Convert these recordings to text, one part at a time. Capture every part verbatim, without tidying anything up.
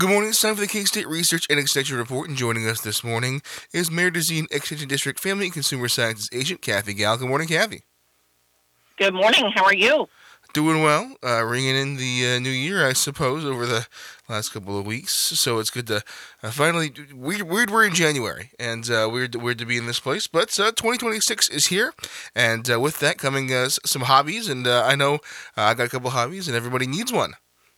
Good morning. It's time for the K-State Research and Extension Report, and joining us this morning is Mayor Dezeen Extension District Family and Consumer Sciences Agent Kathy Gal. Good morning, Kathy. Good morning. How are you? Doing well. Uh, ringing in the uh, new year, I suppose, over the last couple of weeks. So it's good to uh, finally. Weird, weird. We're in January, and uh, weird, weird to be in this place. But uh, twenty twenty-six is here, and uh, with that coming uh, some hobbies. And uh, I know uh, I got a couple hobbies, and everybody needs one.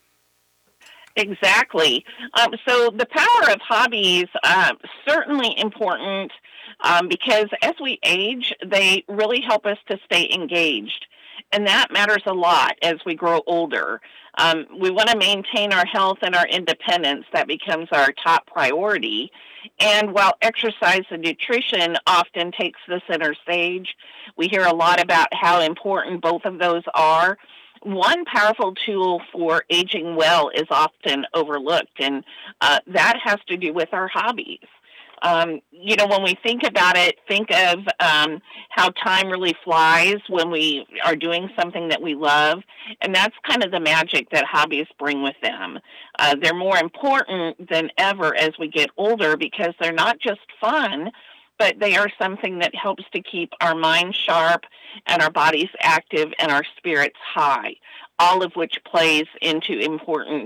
Exactly. Um, so the power of hobbies uh, certainly important um, because as we age, they really help us to stay engaged, and that matters a lot as we grow older. Um, we want to maintain our health and our independence. That becomes our top priority. And while exercise and nutrition often takes the center stage, we hear a lot about how important both of those are. One powerful tool for aging well is often overlooked, and uh, that has to do with our hobbies. Um, you know, when we think about it, think of um, how time really flies when we are doing something that we love, and that's kind of the magic that hobbies bring with them. Uh, they're more important than ever as we get older because they're not just fun, but they are something that helps to keep our minds sharp and our bodies active and our spirits high, all of which plays into important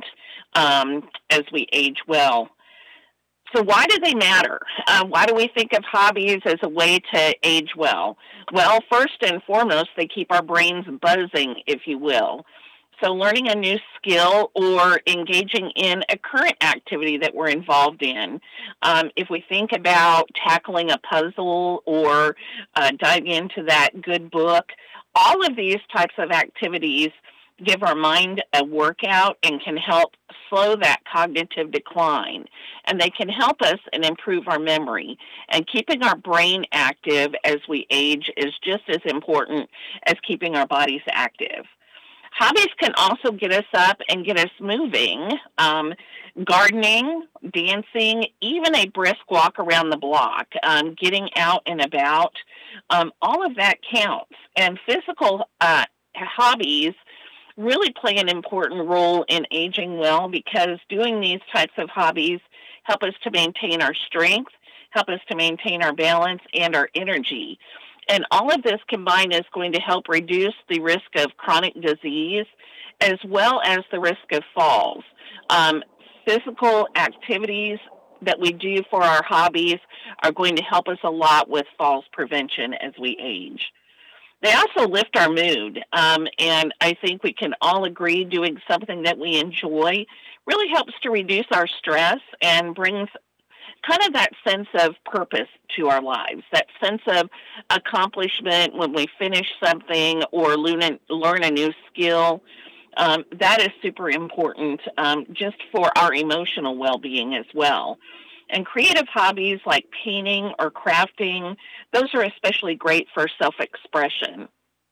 um, as we age well. So why do they matter? Uh, why do we think of hobbies as a way to age well? Well, first and foremost, they keep our brains buzzing, if you will. So learning a new skill or engaging in a current activity that we're involved in. Um, if we think about tackling a puzzle or uh, diving into that good book, all of these types of activities give our mind a workout and can help slow that cognitive decline. And they can help us and improve our memory. And keeping our brain active as we age is just as important as keeping our bodies active. Hobbies can also get us up and get us moving. Um, gardening, dancing, even a brisk walk around the block, um, getting out and about, um, all of that counts. And physical uh, hobbies really play an important role in aging well because doing these types of hobbies help us to maintain our strength, help us to maintain our balance and our energy. And all of this combined is going to help reduce the risk of chronic disease as well as the risk of falls. Um, physical activities that we do for our hobbies are going to help us a lot with falls prevention as we age. They also lift our mood, um, and I think we can all agree doing something that we enjoy really helps to reduce our stress and brings kind of that sense of purpose to our lives, that sense of accomplishment when we finish something or learn a, learn a new skill. Um, that is super important um, just for our emotional well-being as well. And creative hobbies like painting or crafting, those are especially great for self-expression.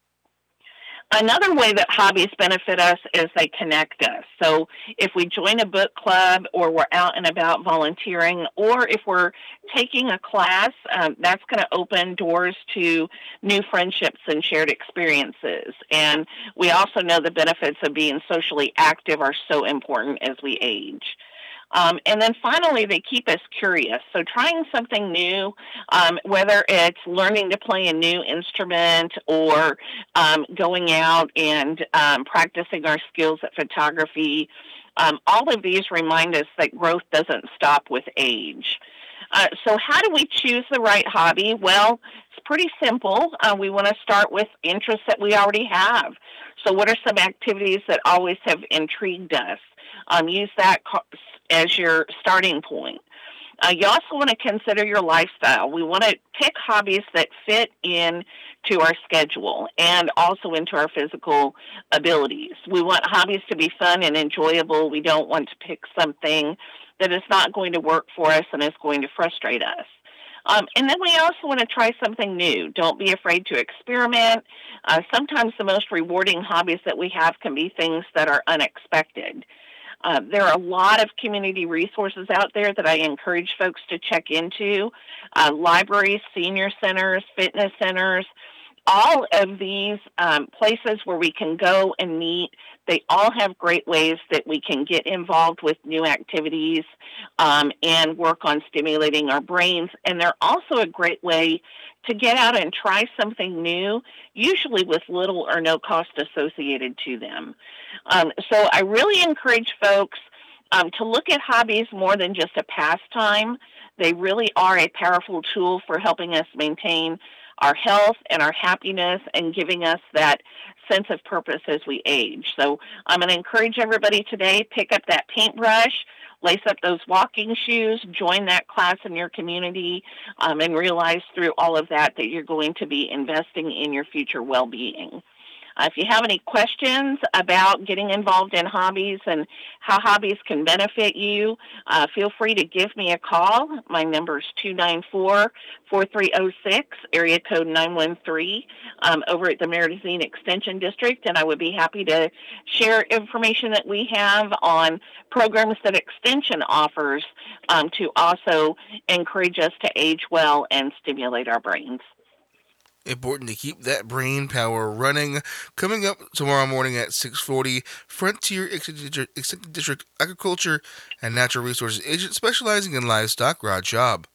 Another way that hobbies benefit us is they connect us. So if we join a book club or we're out and about volunteering, or if we're taking a class, um, that's going to open doors to new friendships and shared experiences. And we also know the benefits of being socially active are so important as we age. Um, and then finally, they keep us curious. So trying something new, um, whether it's learning to play a new instrument or um, going out and um, practicing our skills at photography, um, all of these remind us that growth doesn't stop with age. Uh, so how do we choose the right hobby? Well, it's pretty simple. Uh, we want to start with interests that we already have. So what are some activities that always have intrigued us? Um, use that as your starting point. Uh, you also want to consider your lifestyle. We want to pick hobbies that fit in to our schedule and also into our physical abilities. We want hobbies to be fun and enjoyable. We don't want to pick something that is not going to work for us and is going to frustrate us. Um, and then we also want to try something new. Don't be afraid to experiment. Uh, sometimes the most rewarding hobbies that we have can be things that are unexpected. Uh, there are a lot of community resources out there that I encourage folks to check into. Uh, libraries, senior centers, fitness centers, all of these um, places where we can go and meet, they all have great ways that we can get involved with new activities um, and work on stimulating our brains. And they're also a great way to get out and try something new, usually with little or no cost associated to them. Um, so I really encourage folks um, to look at hobbies more than just a pastime. They really are a powerful tool for helping us maintain our health and our happiness and giving us that sense of purpose as we age. So I'm going to encourage everybody today, pick up that paintbrush, lace up those walking shoes, join that class in your community, um, and realize through all of that that you're going to be investing in your future well-being. Uh, if you have any questions about getting involved in hobbies and how hobbies can benefit you, uh, feel free to give me a call. My number is two nine four, four three zero six, area code nine one three, um, over at the Meridazine Extension District, and I would be happy to share information that we have on programs that Extension offers um, to also encourage us to age well and stimulate our brains. Important to keep that brain power running. Coming up tomorrow morning at six forty, Frontier Extended District Agriculture and Natural Resources Agent specializing in livestock, Rod Schaub.